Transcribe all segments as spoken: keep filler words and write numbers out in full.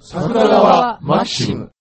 桜川マキシム。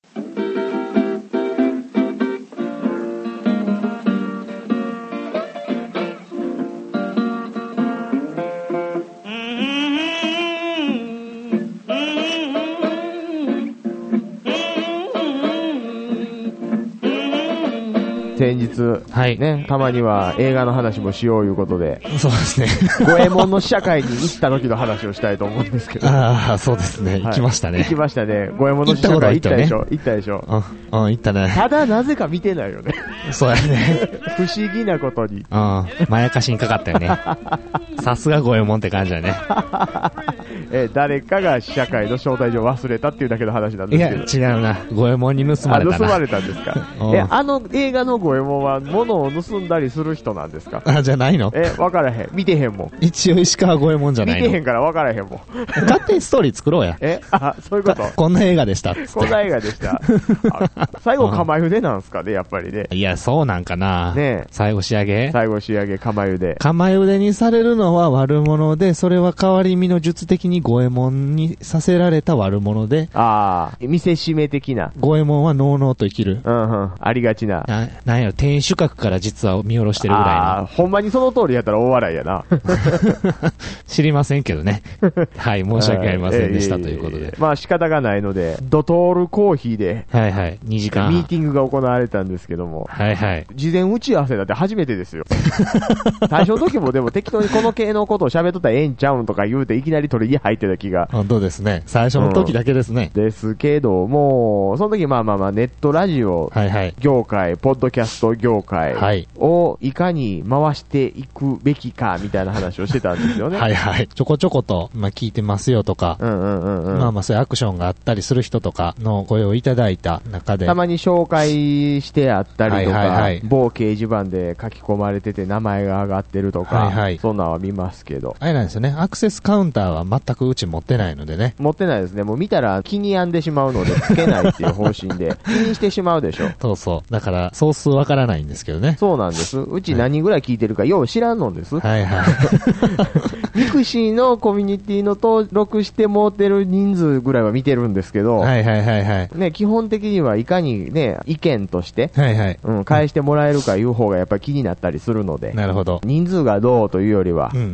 先日、はいね、たまには映画の話もしよういうことで、 そうですね。 五右衛門の試写会に行った時の話をしたいと思うんですけど。 ああ、そうですね。はい、行きましたね。 行きましたね。五右衛門の試写会行ったでしょ。行ったでしょ。 うん、うん、行ったね。 ただなぜか見てないよね。 そうやね。 不思議なことに。 うん、まやかしにかかったよね。さすが五右衛門って感じだね。 え、誰かが試写会の招待状忘れたっていうだけの話なんですけど。 いや、違うな。五右衛門に盗まれたな。 あ、盗まれたんですか。え、あの映画の五右衛門は物を盗んだりする人なんですか。 あ、じゃないの。 え、わからへん。見てへんもん。 一応石川五右衛門じゃないの。 見てへんからわからへんもん。 勝手にストーリー作ろうや。 え、あ、そういうこと。 こんな映画でした。 こんな映画でした。最後、釜茹でなんすかね、やっぱりね。 いや、そうなんかな。ねえ。最後仕上げ最後仕上げ、釜茹で。 釜茹でにされるのは悪者で、それは代わり身の術的に五右衛門にさせられた悪者で。 ああ、見せしめ的な。 五右衛門はのうのうと生きる。 うんうん。ありがちな。 な、なんやろ、天守閣から実は見下ろしてるぐらいの。 ああ、ほんまにその通りやったら大笑いやな。 知りませんけどね。はい、申し訳ありませんでした、ということで。 まあ仕方がないので、ドトールコーヒーで。 はいはい、にじかん。 ミーティングが行われたんですけども。 はいはい。 事前打ち合わせだって初めてですよ。最初の時もでも適当にこの系のことを喋っとったらええんちゃうんとか言うていきなり取りに入ってた気が。 本当ですね。最初の時だけですね。 うん、ですけど、もう、その時まあまあまあネットラジオ業界、はいはい、ポッドキャスト業界をいかに回していくべきかみたいな話をしてたんですよね。 はいはい。ちょこちょこと、まあ聞いてますよとか、うんうんうんうん、まあまあそういうアクションがあったりする人とかの声をいただいた中で、 たまに紹介してあったりとか、はいはいはい、某掲示板で書き込まれてて名前が上がってるとか、はいはい、そんなのは見ますけど。 あれなんですよね。アクセスカウンターは全くうち持ってないのでね。 持ってないですね。もう見たら気に病んでしまうのでつけないっていう方針で気にしてしまうでしょ。 そうそう。だから総数わからないんですけどね。 そうなんです。うち何人ぐらい聞いてるかよう知らんのです。 はいはい。 ミクシーのコミュニティの登録してもうてる人数ぐらいは見てるんですけど、 はいはいはいはい。 ね、基本的にはいかにね、意見として、 はいはい。 うん、返してもらえるかいう方がやっぱり気になったりするので、 なるほど。 人数がどうというよりは、 うんうんうん、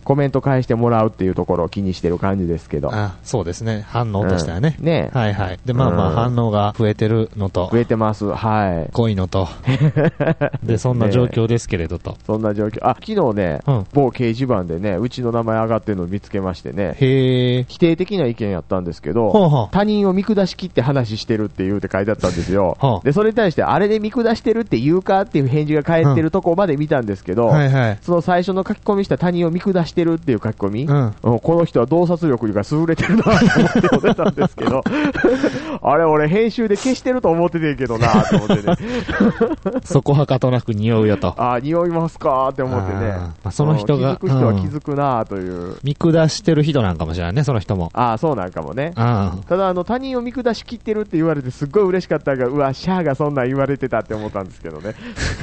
コメント返してもらうっていうところを気にしてる感じですけど。 あ、そうですね。反応としてはね。 うん、ね。 はいはい。で、まあまあ反応が増えてるのと、 増えてます。はい。 濃いのと。で、そんな状況ですけれどと。 ね、そんな状況。あ、昨日ね、うん、某掲示板でね、うちの名前上がってるのを見つけましてね。 へー。 否定的な意見やったんですけど、 ほうほう、 他人を見下し切って話してるって言うて書いてあったんですよ。で、それに対して、あれで見下してるって言うかっていう返事が返ってるとこまで見たんですけど、 うん、はいはい、 その最初の書き込みした他人を見下してるっていう書き込み、うん、この人は洞察力が優れてるなと思って読んでたんですけど、あれ俺編集で消してると思っててんけどなと思ってね。 そこはかとなく匂うよと。 ああ、匂いますかって思ってね。 まあ、その人が。 気づく人は気づくなという、うん。 見下してる人なんかもしれないね、その人も。 ああ、そうなんかもね。ただ、あの、他人を見下し切ってるって言われてすっごい嬉しかったが、うわ、シャアがそんなん言われてたって思ったんですけどね。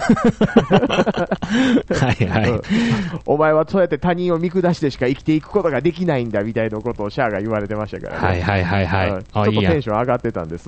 はいはい、うん。 お前はそうやって他人を見下してしか生きていくことができないんだみたいなことをシャアが言われてましたからね。 はいはいはいはい。うん、ちょっとテンション上がってたんです。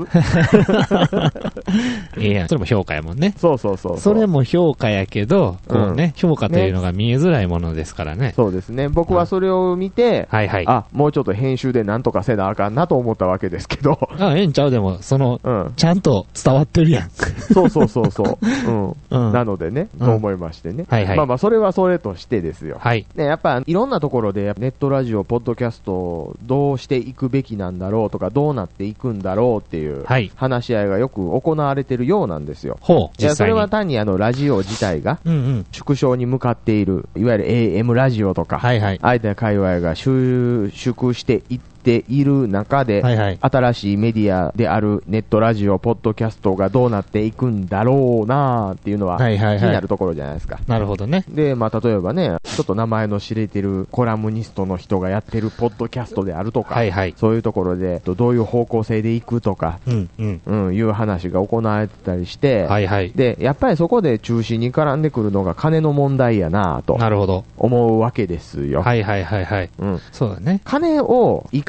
いいやん。それも評価やもんね。 そうそうそうそう。 それも評価やけど、こうね、うん、評価というのが見えづらいものですからね。 そうですね。僕はそれを見て、 はいはい。 あ、もうちょっと編集でなんとかせなあかんなと思ったわけですけど。 あ、ええんちゃうでも、その、うん、ちゃんと伝わってるやん。 そうそうそうそう。うん。うん、なのでね、と思いましてね。はいはい。まあまあ、それはそれとしてですよ。はい。ね、やっぱ、いろんなところで、ネットラジオ、ポッドキャストをどうしていくべきなんだろうとか、どうなっていくんだろうっていう、話し合いがよく行われてるようなんですよ。 ほう。 いや、それは単にあの、ラジオ自体が、縮小に向かっている、いわゆる エーエム ラジオとか、はいはい。相手の界隈が収縮していって、ている中で、はいはい、新しいメディアであるネットラジオ、ポッドキャストがどうなっていくんだろうなーっていうのは気になるところじゃないですか。 なるほどね。 で、まあ、例えばね、ちょっと名前の知れてるコラムニストの人がやってるポッドキャストであるとか、はいはい、そういうところでどういう方向性でいくとか、うんうんうん、いう話が行われてたりして、はいはい、で、やっぱりそこで中心に絡んでくるのが金の問題やなーと、なるほど、思うわけですよ。 はいはいはいはい。うん、そうだね。 金をい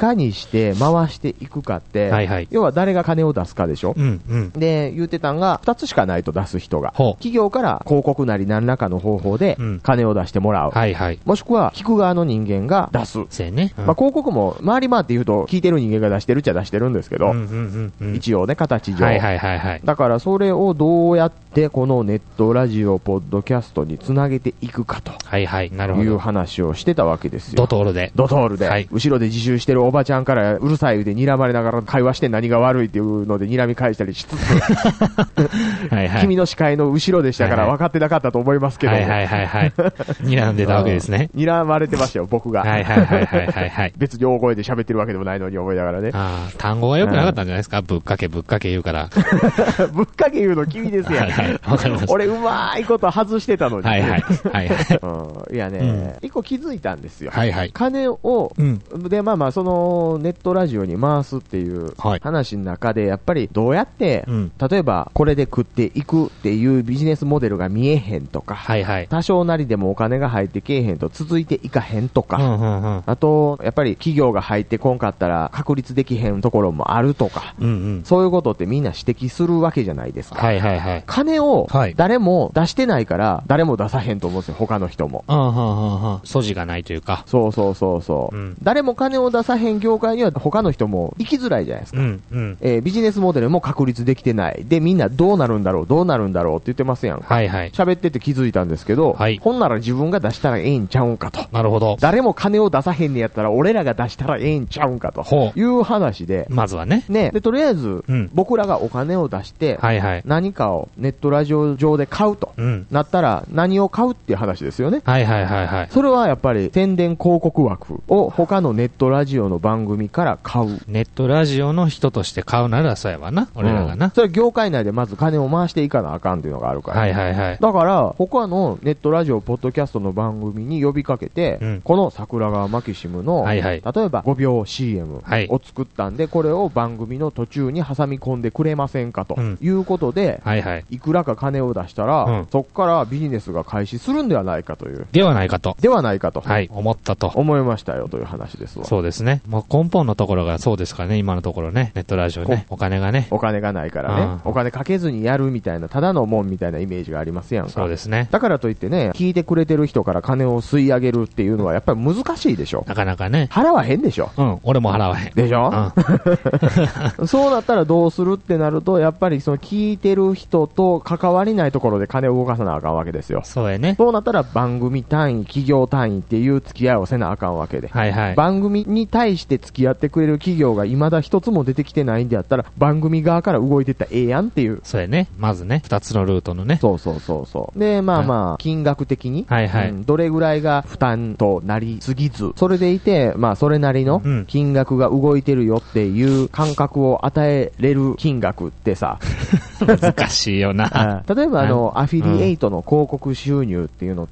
かにして回していくかって、はいはい、要は誰が金を出すかでしょ、うんうん、で言うてたんがふたつしかないと、出す人が企業から広告なり何らかの方法で金を出してもらう、うんはいはい、もしくは聞く側の人間が出す、ねうんまあ、広告も回り回って言うと聞いてる人間が出してるっちゃ出してるんですけど、うんうんうんうん、一応ね形上、はいはいはいはい、だからそれをどうやってこのネットラジオポッドキャストにつなげていくかという話をしてたわけですよ。 ドトールでドトールで、はい、後ろで自習してるおばちゃんからうるさいで睨まれながら会話して何が悪いっていうので睨み返したりしつつはい、はい、君の視界の後ろでしたから分かってなかったと思いますけど、はいはいはいはい睨んでたわけですね。 睨まれてましたよ僕がはいはいはいはいはい、はい、別に大声で喋ってるわけでもないのに思いながらね。 あ単語が良くなかったんじゃないですか、うん、ぶっかけぶっかけ言うからぶっかけ言うの君ですやん、はいはい、わかります。俺うまいこと外してたのにはいはいはい、はいうん、いやね、うん、一個気づいたんですよ、はいはい、金を、うん、でまあまあそのネットラジオに回すっていう話の中でやっぱりどうやって、うん、例えばこれで食っていくっていうビジネスモデルが見えへんとか、はいはい、多少なりでもお金が入ってけえへんと続いていかへんとか、うんうんうん、あとやっぱり企業が入ってこんかったら確立できへんところもあるとか、うんうん、そういうことってみんな指摘するわけじゃないですか、はいはいはい、金を誰も出してないから誰も出さへんと思うんですよ他の人も。 あははは素地がないというか、 そうそうそうそう、うん、誰も金を出さへん業界には他の人も行きづらいじゃないですか、うんうんえー、ビジネスモデルも確立できてないでみんなどうなるんだろうどうなるんだろうって言ってますやんか、はいはい、喋ってて気づいたんですけど、はい、ほんなら自分が出したらええんちゃうんかと。 なるほど。 誰も金を出さへんねやったら俺らが出したらええんちゃうんかという話で、 まずはねねでとりあえず、うん、僕らがお金を出して、はいはい、何かをネットラジオ上で買うと、うん、なったら何を買うっていう話ですよね。はいはいはいはい。それはやっぱり宣伝広告枠を他のネットラジオの番組から買う。 ネットラジオの人として買うならそうやわな、俺らがな、うん、 それ業界内でまず金を回していかなあかんっていうのがあるから、はいはいはい。だから他のネットラジオポッドキャストの番組に呼びかけて、うん、この桜川マキシムの、はいはい、例えばごびょう シーエム を作ったんで、はい、これを番組の途中に挟み込んでくれませんかと、うん、いうことで、はいはい、いくらか金を出したら、うん、そこからビジネスが開始するんではないかというではないかとではないかと、 はい、思ったと思いましたよという話ですわ。 そうですね、まあ、根本のところがそうですかね、今のところね、ネットラジオね、お金がね、 お金がないからね、お金かけずにやるみたいなただのもんみたいなイメージがありますやんか。 そうですね。 だからといってね、聞いてくれてる人から金を吸い上げるっていうのはやっぱり難しいでしょ。 なかなかね、 払わへんでしょ。 うん、俺も払わへんでしょ、うん、そうなったらどうするってなると、やっぱりその聞いてる人と関わりないところで金を動かさなあかんわけですよ。 そうやね。 そうなったら番組単位企業単位っていう付き合いをせなあかんわけで、はいはい、番組に対して付き合ってくれる企業が未だ一つも出てきてないんであったら番組側から動いていったらええやんっていう。 そうやね。まずね、二つのルートのね。 そうそうそうそう。でまあまあ金額的に、はいはい、うん、どれぐらいが負担となりすぎず、それでいてまあそれなりの金額が動いてるよっていう感覚を与えれる金額ってさ難しいよな。 例えばあの、アフィリエイトの広告収入っていうのって、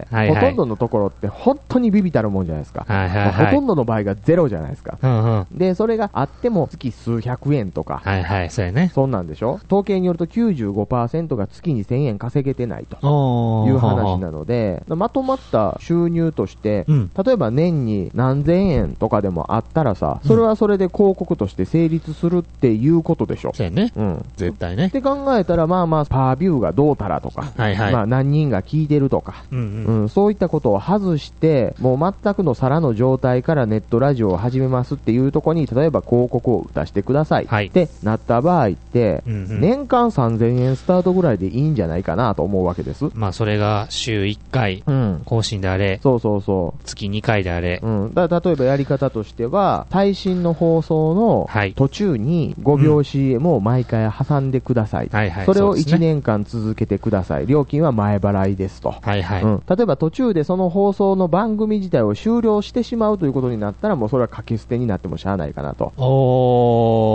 うん、ほとんどのところって本当にビビたるもんじゃないですか、はいはいはい、ほとんどの場合がゼロじゃないですか、うんうん、でそれがあっても月数百円とか、はいはい、そうやね、そんなんでしょ。統計によると きゅうじゅうごパーセント が月にせんえん稼げてないという話なので、まとまった収入として、うん、例えば年に何千円とかでもあったらさ、それはそれで広告として成立するっていうことでしょ。 そうやね、うん、絶対ね。 って考えたらまあまあパービューがどうたらとか、はいはい、まあ何人が聞いてるとか、うんうんうん、そういったことを外してもう全くの皿の状態からネットラジオを始めますっていうところに例えば広告を出してください、はい、ってなった場合って、うんうん、年間さんぜんえんスタートぐらいでいいんじゃないかなと思うわけです。 まあそれが週いっかい更新であれ、うん、 そうそうそう、 月にかいであれ、 うん、だ例えばやり方としては最新の放送の途中にごびょう シーエム を毎回挟んでください、うん、はいはい、それをいちねんかん続けてください、料金は前払いですと、はいはい、うん、例えば途中でその放送の番組自体を終了してしまうということになったらもうそれは掛け捨てになってもしゃあないかなと。 おー、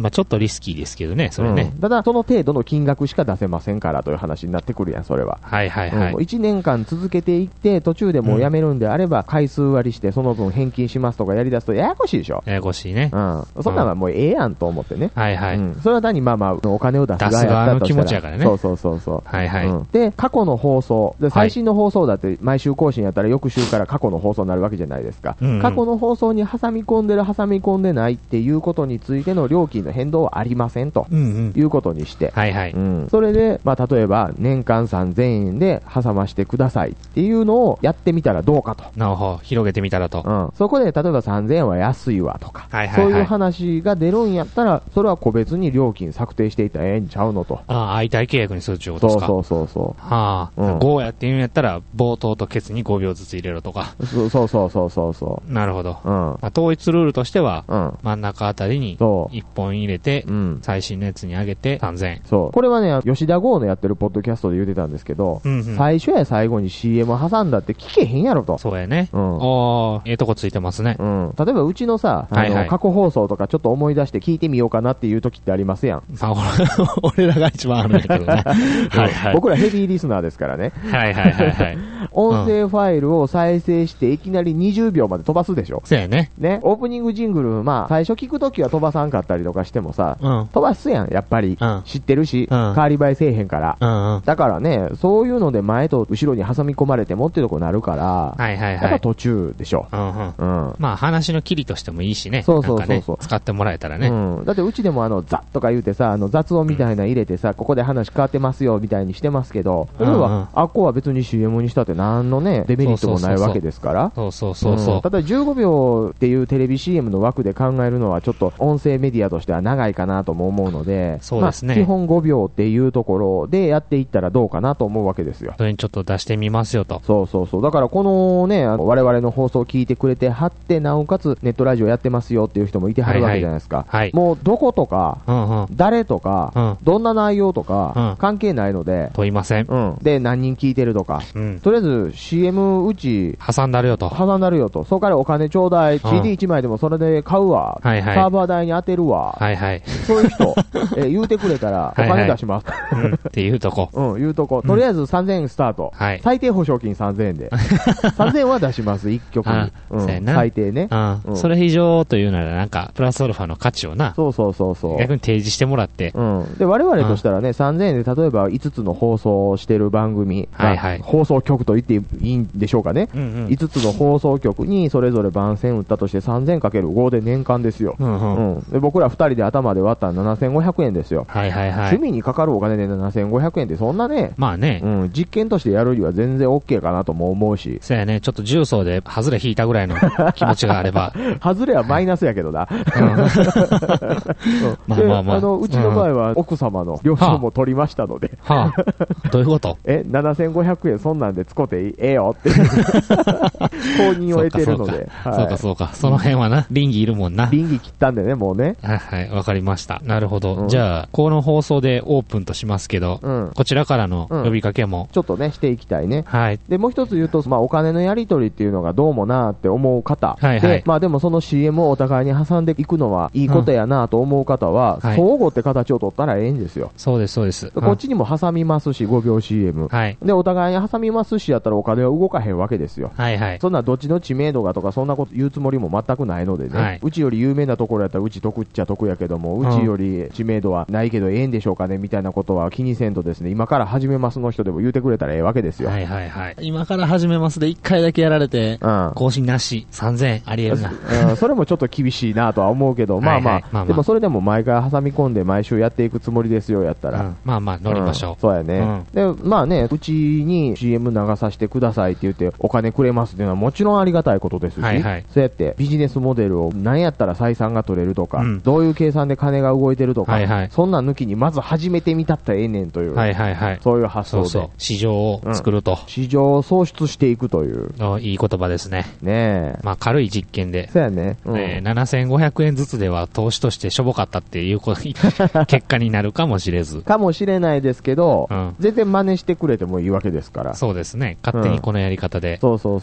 まあちょっとリスキーですけどね、それね。 うん、ただ、その程度の金額しか出せませんからという話になってくるやん、それは。 はいはいはい。 うん、いちねんかん続けていって、途中でもうやめるんであれば、回数割りして、その分返金しますとかやり出すと、ややこしいでしょ。 ややこしいね。 うん。そんなのはもうええやんと思ってね。 はいはい。 うん。それは単にまあまあ、お金を出す側やったとしたら。 出す側の気持ちやからね。 そうそうそうそう。 はいはい。うん、 で、過去の放送。で、最新の放送だって毎週更新やったら翌週から過去の放送になるわけじゃないですか。うんうん、過去の放送に挟み込んでる、挟み込んでないっていうことについての料金の変動はありませんと。うんうん、いうことにして。 はいはい。 うん。それで、まあ例えば年間さんぜんえんで挟ましてくださいっていうのをやってみたらどうかと。 なるほど。広げてみたらと。 うん。そこで例えばさんぜんえんは安いわとか。はいはいはい。そういう話が出るんやったら、それは個別に料金策定していたらええんちゃうのと。 ああ、相対契約にするってことですか。 そうそうそうそう。 はあ。うん、ごやって言うんやったら、冒頭とケツにごびょうずつ入れろとか。 そうそうそうそうそう。 なるほど。うん。まあ、統一ルールとしては、うん、真ん中あたりにいっぽん入れて、うん、最新のやつに上げてさんぜんえん。そう。これはね、吉田剛のやってるポッドキャストで言ってたんですけど、うんうん、最初や最後に シーエム 挟んだって聞けへんやろと。そうやね。うん。ああ、ええとこついてますね。 うん。例えばうちのさ、あの、はいはい、過去放送とかちょっと思い出して聞いてみようかなっていう時ってありますやん。 あ、俺らが一番あるんやけどね。 はいはい。僕らヘビーリスナーですからね。 はいはいはいはい。 音声ファイルを再生していきなりにじゅうびょうまで飛ばすでしょ。 そうやね。 ね。オープニングジングル、まあ、最初聞くときは飛ばさんかったりとかしてもさ、うん、飛ばすやん、やっぱり。うん、知ってるし、うん、変わり映えせえへんから。うんうん、だからね、そういうので前と後ろに挟み込まれてもっていうとこになるから、はいはいはい。やっぱ途中でしょ。うんうんうん、まあ、話の切りとしてもいいしね。そうそうそうそう、ね。使ってもらえたらね。 うん。だってうちでもあの、ザとか言うてさ、あの、雑音みたいな入れてさ、うん、ここで話変わってますよみたいにしてますけど、例えば、うんうん、あっこは別に シーエム にしたって何のね、デメリットもないわけですから。 そうそうそうそう。 ただじゅうごびょうっていうテレビ シーエム の枠で考えるのはちょっと音声メディアとしては長いかなとも思うので、そうですね。まあ、基本ごびょうっていうところでやっていったらどうかなと思うわけですよ。 それにちょっと出してみますよと。 そうそうそう。だからこのね、あの我々の放送を聞いてくれてはって、なおかつネットラジオやってますよっていう人もいてはるわけじゃないですか。はいはい、もうどことか、うんうん、誰とか、うん、どんな内容とか、うん、関係ないので。 問いません。 うん。で、何人聞いてるとか。うん、とりあえず シーエム うち、 挟んだるよと。 挟んだるよと。そこからお金ちょうだい。シーディーいち 枚でもそれで買うわ。はいはい。サーバー代に当てるわ。はいはい。そういう人、えー、言うてくれたらお金出します。 はいはいうん、っていうとこ。 うん、言うとこ。とりあえずさんぜんえんスタート。はい。最低保証金さんぜんえんで。さんぜんえんは出します、いっきょくに。うん。最低ね。 うん。それ以上というならなんか、プラスアルファの価値をな。 そうそうそうそう。 逆に提示してもらって。 うん。で、我々としたらね、さんぜんえんで例えばいつつの放送をしてる番組。はいはい。放送局と言っていいんでしょうかね。うんうん。いつつの放送局にそれぞれ番宣打ったとして さんぜんかけるご で年間ですよ。うんうん。うん。で、僕らふたりで頭で割ったらななせんごひゃくえんですよ。はいはいはい。趣味にかかるお金でななせんごひゃくえんってそんなね。まあね。うん。実験としてやるには全然 OK かなとも思うし。 そうやね。ちょっと重曹でハズレ引いたぐらいの気持ちがあれば。 ハズレはマイナスやけどな。うん、まあまあまあ。あの、うちの場合は奥様の了承も取りましたので。 はあ。どういうことえ、ななせんごひゃくえんそんなんで使ってええよって。公認を得てるので。 そうかそうか。その辺はな、倫理いるもんな。 倫理切ったんでね、もうね。 はいはい、わかりました。なるほど。うん、じゃあ、この放送でオープンとしますけど、うん、こちらからの呼びかけも、うん、 ちょっとね、していきたいね。はい。で、もう一つ言うと、まあ、お金のやり取りっていうのがどうもなーって思う方。はいはい。で、まあでもその シーエム をお互いに挟んでいくのはいいことやなと思う方は、うん、相互って形を取ったらええんですよ。 そうです、そうです。 こっちにも挟みますし、ごびょう シーエム。はい。で、お互いに挟みますしやったらお金は動かへんわけですよ。はいはい。そんなどっちの知名度がとかそんなこと言うつもりも全くないのでね。はい。うちより有名なところやったらうち得っちゃ得やけども、うちより知名度はないけどええんでしょうかねみたいなことは気にせんとですね、今から始めますの人でも言うてくれたらええわけですよ。はいはいはい。 今から始めますでいっかいだけやられて、うん。更新なし、さんぜんえんありえるな。 うん。それもちょっと厳しいなとは思うけど、まあまあ、はいはいまあまあ、でもそれでも毎回挟み込んで毎週やっていくつもりですよ、やったら。うん、 まあまあ乗りましょう。うん、 そうやね、うん。で、まあね、うちに シーエム 流させてくださいって言ってお金くれますっていうのはもちろんありがたいことですし、はいはい、そうやってビジネスモデルを何やったら採算が取れるとか、うん、どういう計算で金が動いてるとか、はいはい、そんなん抜きにまず始めてみたったらええねんという、はいはいはい、そういう発想で。そうそう、 市場を作ると、うん。 市場を創出していくという。 いい言葉ですね。 ねえ。 まあ軽い実験で。 そうやね。 うん、えー、ななせんごひゃくえんずつでは投資としてしょぼかったっていう結果になるかもしれず。 かもしれないですけど、うん、全然真似してくれてもいいわけですから。 そうですね。勝手にこのやり方で。 うん、そうそうそうそ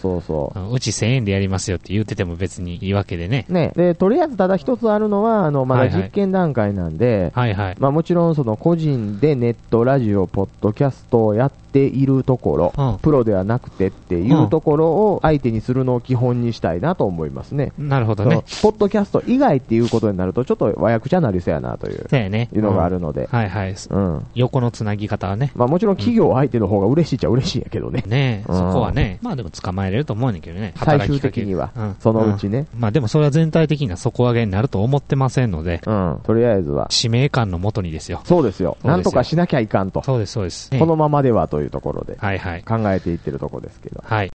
そう。うちせんえんでやりますよって言ってても別にいいわけでね。 ね。で、とりあえずただ一つあるのは、あの、まだ実験段階なんで、 はいはい。 まあもちろんその個人でネット、ラジオ、ポッドキャストをやっているところ、うん、プロではなくてっていうところを相手にするのを基本にしたいなと思いますね。 なるほどね。 ポッドキャスト以外っていうことになると、ちょっと和訳者なりそうやなという、 そうやね。 いうのがあるので。 うん、はいはい。うん。横のつなぎ方はね。 まあもちろん企業相手の方が嬉しいっちゃ嬉しいんやけどね。 ねえ、うん、そこはね。まあでも捕まえれると思うんだけどね。 最終的には。うん、そのうちね、 うん。まあでもそれは全体的な底上げになると思ってませんので。 うん。とりあえずは。 使命感のもとにですよ。 そうですよ。なんとかしなきゃいかんと。 そうですそうです。 このままではというところで。 はいはい。 考えていってるところですけど。 はい。